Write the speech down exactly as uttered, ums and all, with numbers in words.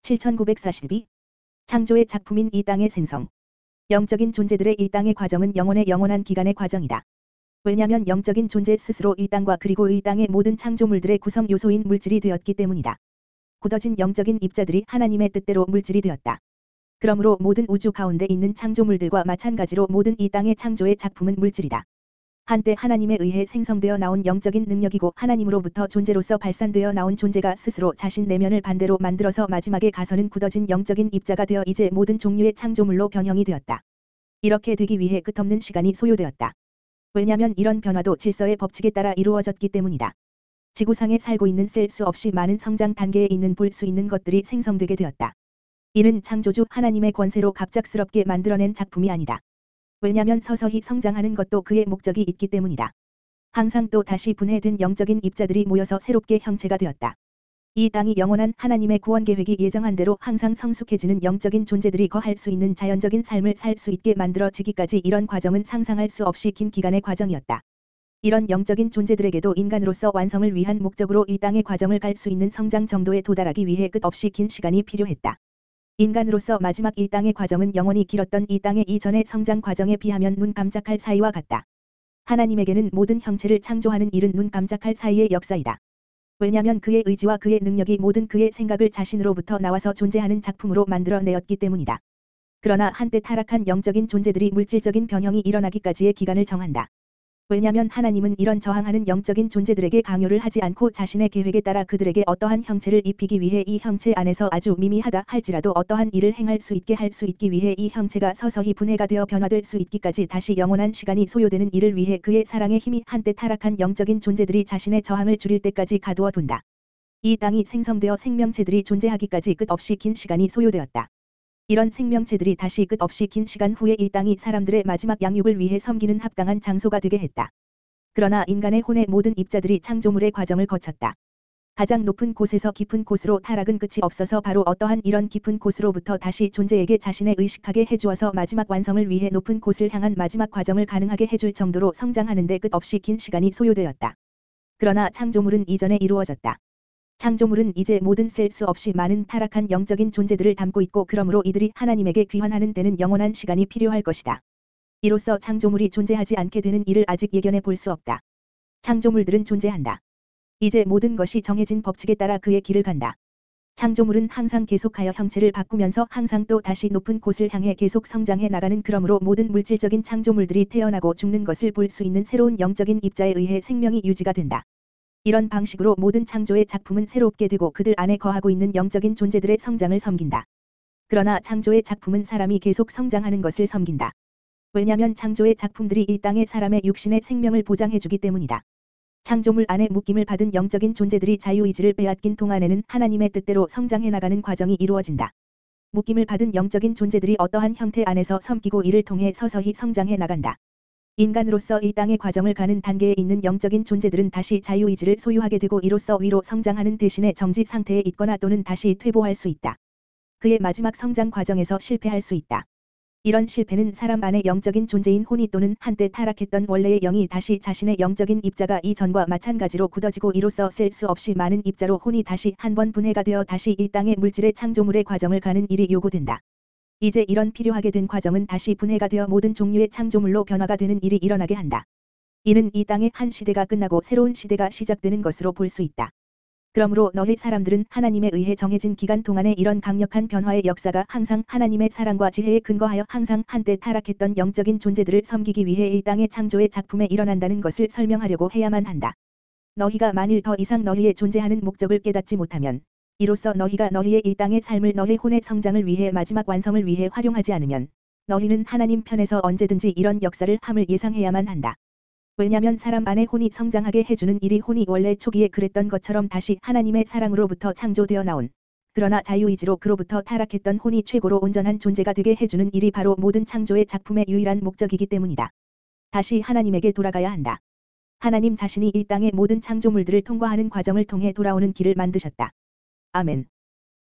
칠천구백사십이. 창조의 작품인 이 땅의 생성. 영적인 존재들의 이 땅의 과정은 영혼의 영원한 기간의 과정이다. 왜냐하면 영적인 존재 스스로 이 땅과 그리고 이 땅의 모든 창조물들의 구성 요소인 물질이 되었기 때문이다. 굳어진 영적인 입자들이 하나님의 뜻대로 물질이 되었다. 그러므로 모든 우주 가운데 있는 창조물들과 마찬가지로 모든 이 땅의 창조의 작품은 물질이다. 한때 하나님에 의해 생성되어 나온 영적인 능력이고 하나님으로부터 존재로서 발산되어 나온 존재가 스스로 자신 내면을 반대로 만들어서 마지막에 가서는 굳어진 영적인 입자가 되어 이제 모든 종류의 창조물로 변형이 되었다. 이렇게 되기 위해 끝없는 시간이 소요되었다. 왜냐하면 이런 변화도 질서의 법칙에 따라 이루어졌기 때문이다. 지구상에 살고 있는 셀 수 없이 많은 성장 단계에 있는 볼 수 있는 것들이 생성되게 되었다. 이는 창조주 하나님의 권세로 갑작스럽게 만들어낸 작품이 아니다. 왜냐하면 서서히 성장하는 것도 그의 목적이 있기 때문이다. 항상 또 다시 분해된 영적인 입자들이 모여서 새롭게 형체가 되었다. 이 땅이 영원한 하나님의 구원 계획이 예정한 대로 항상 성숙해지는 영적인 존재들이 거할 수 있는 자연적인 삶을 살 수 있게 만들어지기까지 이런 과정은 상상할 수 없이 긴 기간의 과정이었다. 이런 영적인 존재들에게도 인간으로서 완성을 위한 목적으로 이 땅의 과정을 갈 수 있는 성장 정도에 도달하기 위해 끝없이 긴 시간이 필요했다. 인간으로서 마지막 이 땅의 과정은 영원히 길었던 이 땅의 이전의 성장 과정에 비하면 눈 깜짝할 사이와 같다. 하나님에게는 모든 형체를 창조하는 일은 눈 깜짝할 사이의 역사이다. 왜냐하면 그의 의지와 그의 능력이 모든 그의 생각을 자신으로부터 나와서 존재하는 작품으로 만들어내었기 때문이다. 그러나 한때 타락한 영적인 존재들이 물질적인 변형이 일어나기까지의 기간을 정한다. 왜냐하면 하나님은 이런 저항하는 영적인 존재들에게 강요를 하지 않고 자신의 계획에 따라 그들에게 어떠한 형체를 입히기 위해 이 형체 안에서 아주 미미하다 할지라도 어떠한 일을 행할 수 있게 할 수 있기 위해 이 형체가 서서히 분해가 되어 변화될 수 있기까지 다시 영원한 시간이 소요되는 일을 위해 그의 사랑의 힘이 한때 타락한 영적인 존재들이 자신의 저항을 줄일 때까지 가두어 둔다. 이 땅이 생성되어 생명체들이 존재하기까지 끝없이 긴 시간이 소요되었다. 이런 생명체들이 다시 끝없이 긴 시간 후에 이 땅이 사람들의 마지막 양육을 위해 섬기는 합당한 장소가 되게 했다. 그러나 인간의 혼의 모든 입자들이 창조물의 과정을 거쳤다. 가장 높은 곳에서 깊은 곳으로 타락은 끝이 없어서 바로 어떠한 이런 깊은 곳으로부터 다시 존재에게 자신의 의식하게 해주어서 마지막 완성을 위해 높은 곳을 향한 마지막 과정을 가능하게 해줄 정도로 성장하는데 끝없이 긴 시간이 소요되었다. 그러나 창조물은 이전에 이루어졌다. 창조물은 이제 모든 셀 수 없이 많은 타락한 영적인 존재들을 담고 있고 그러므로 이들이 하나님에게 귀환하는 데는 영원한 시간이 필요할 것이다. 이로써 창조물이 존재하지 않게 되는 일을 아직 예견해 볼 수 없다. 창조물들은 존재한다. 이제 모든 것이 정해진 법칙에 따라 그의 길을 간다. 창조물은 항상 계속하여 형체를 바꾸면서 항상 또 다시 높은 곳을 향해 계속 성장해 나가는 그러므로 모든 물질적인 창조물들이 태어나고 죽는 것을 볼 수 있는 새로운 영적인 입자에 의해 생명이 유지가 된다. 이런 방식으로 모든 창조의 작품은 새롭게 되고 그들 안에 거하고 있는 영적인 존재들의 성장을 섬긴다. 그러나 창조의 작품은 사람이 계속 성장하는 것을 섬긴다. 왜냐하면 창조의 작품들이 이 땅의 사람의 육신의 생명을 보장해주기 때문이다. 창조물 안에 묶임을 받은 영적인 존재들이 자유의지를 빼앗긴 동안에는 하나님의 뜻대로 성장해 나가는 과정이 이루어진다. 묶임을 받은 영적인 존재들이 어떠한 형태 안에서 섬기고 이를 통해 서서히 성장해 나간다. 인간으로서 이 땅의 과정을 가는 단계에 있는 영적인 존재들은 다시 자유의지를 소유하게 되고 이로써 위로 성장하는 대신에 정지 상태에 있거나 또는 다시 퇴보할 수 있다. 그의 마지막 성장 과정에서 실패할 수 있다. 이런 실패는 사람 안의 영적인 존재인 혼이 또는 한때 타락했던 원래의 영이 다시 자신의 영적인 입자가 이전과 마찬가지로 굳어지고 이로써 셀 수 없이 많은 입자로 혼이 다시 한번 분해가 되어 다시 이 땅의 물질의 창조물의 과정을 가는 일이 요구된다. 이제 이런 필요하게 된 과정은 다시 분해가 되어 모든 종류의 창조물로 변화가 되는 일이 일어나게 한다. 이는 이 땅의 한 시대가 끝나고 새로운 시대가 시작되는 것으로 볼 수 있다. 그러므로 너희 사람들은 하나님에 의해 정해진 기간 동안에 이런 강력한 변화의 역사가 항상 하나님의 사랑과 지혜에 근거하여 항상 한때 타락했던 영적인 존재들을 섬기기 위해 이 땅의 창조의 작품에 일어난다는 것을 설명하려고 해야만 한다. 너희가 만일 더 이상 너희의 존재하는 목적을 깨닫지 못하면 이로써 너희가 너희의 이 땅의 삶을 너희 혼의 성장을 위해 마지막 완성을 위해 활용하지 않으면 너희는 하나님 편에서 언제든지 이런 역사를 함을 예상해야만 한다. 왜냐하면 사람 안에 혼이 성장하게 해주는 일이 혼이 원래 초기에 그랬던 것처럼 다시 하나님의 사랑으로부터 창조되어 나온 그러나 자유의지로 그로부터 타락했던 혼이 최고로 온전한 존재가 되게 해주는 일이 바로 모든 창조의 작품의 유일한 목적이기 때문이다. 다시 하나님에게 돌아가야 한다. 하나님 자신이 이 땅의 모든 창조물들을 통과하는 과정을 통해 돌아오는 길을 만드셨다. 아멘.